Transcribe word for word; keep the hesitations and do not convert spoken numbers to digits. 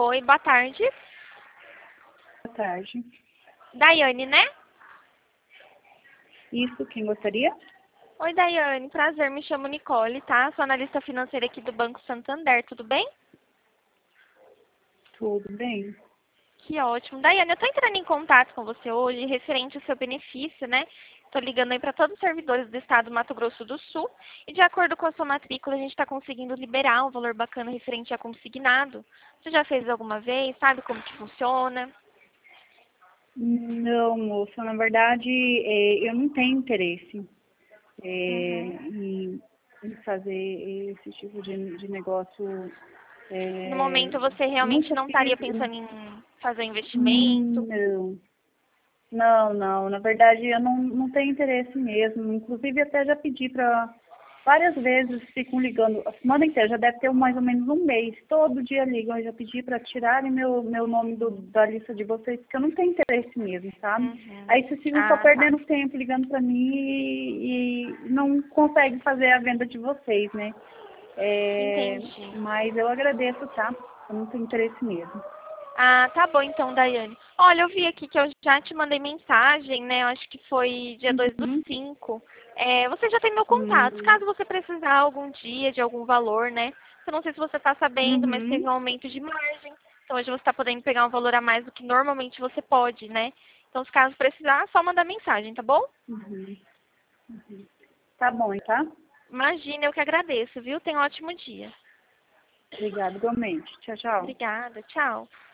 Oi, boa tarde. Boa tarde. Daiane, né? Isso, quem gostaria? Oi, Daiane. Prazer, me chamo Nicole, tá? Sou analista financeira aqui do Banco Santander, tudo bem? Tudo bem? Que ótimo. Daiane, eu tô entrando em contato com você hoje referente ao seu benefício, né? Tô ligando aí para todos os servidores do estado do Mato Grosso do Sul e de acordo com a sua matrícula a gente está conseguindo liberar um valor bacana referente a consignado. Você já fez alguma vez? Sabe como que funciona? Não, moça, na verdade, é, eu não tenho interesse é, Uhum. em, em fazer esse tipo de, de negócio. No É, momento você realmente nunca não fiz. estaria pensando em fazer um investimento? hum, Não, não, não. Na verdade, eu não, não tenho interesse mesmo. Inclusive, até já pedi para. Várias vezes ficam ligando, a semana inteira, já deve ter mais ou menos um mês, todo dia ligam, eu já pedi para tirarem meu, meu nome do, da lista de vocês, porque eu não tenho interesse mesmo, sabe? Uhum. Aí vocês ficam só Ah, tá. perdendo tempo ligando para mim e, e não conseguem fazer a venda de vocês, né? É, Entendi. mas eu agradeço, tá? Eu não tenho interesse mesmo. Ah, tá bom então, Daiane. Olha, eu vi aqui que eu já te mandei mensagem, né? Eu acho que foi dia dois do Uhum. cinco. É, você já tem meu contato. Hum, Caso você precisar algum dia de algum valor, né? Eu não sei se você está sabendo, mas teve Uhum. um aumento de margem. Então hoje você está podendo pegar um valor a mais do que normalmente você pode, né? Então, se caso precisar, só mandar mensagem, tá bom? Uhum. Tá bom, tá? Imagina, eu que agradeço, viu? Tenha um ótimo dia. Obrigada, igualmente. Tchau, tchau. Obrigada, tchau.